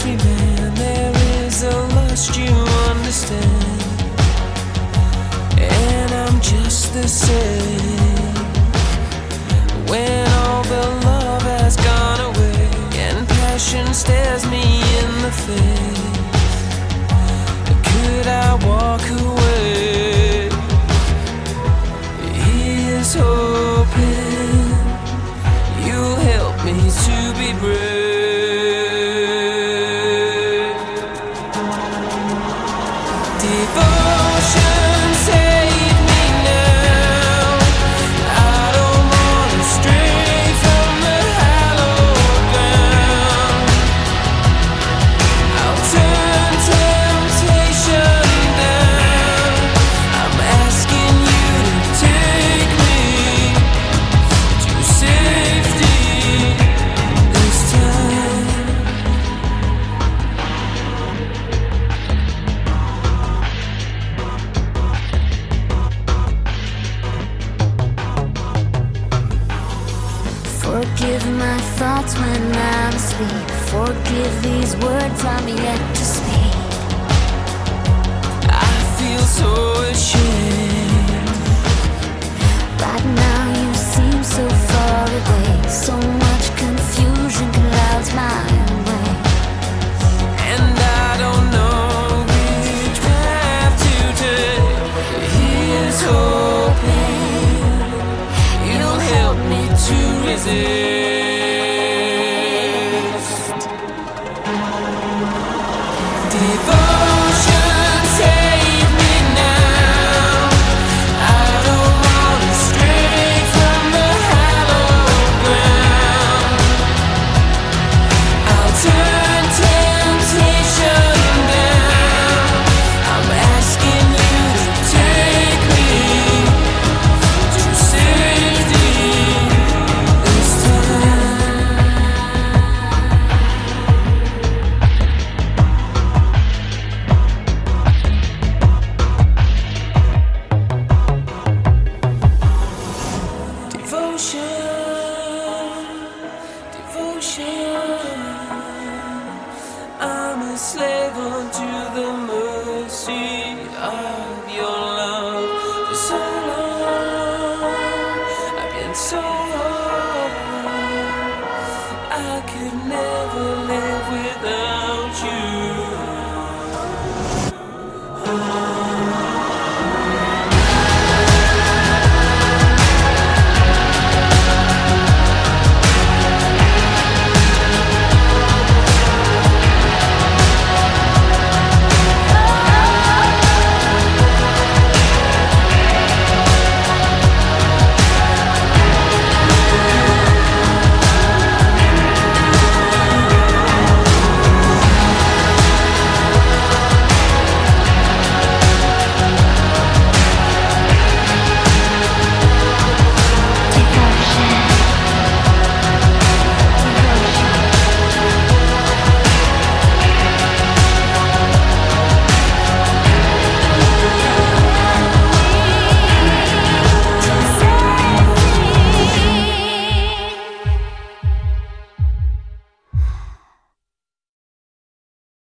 country man, there is a lust you understand, and I'm just the same. When all the love has gone away and passion stares me in the face, could I walk away? Here's hoping you'll help me to be brave. Devotion, save me now. I don't wanna stray from the hallowed ground. I'll turn temptation down. I'm asking you to take me to safety this time. Forgive my thoughts when I'm asleep. Forgive these words I'm yet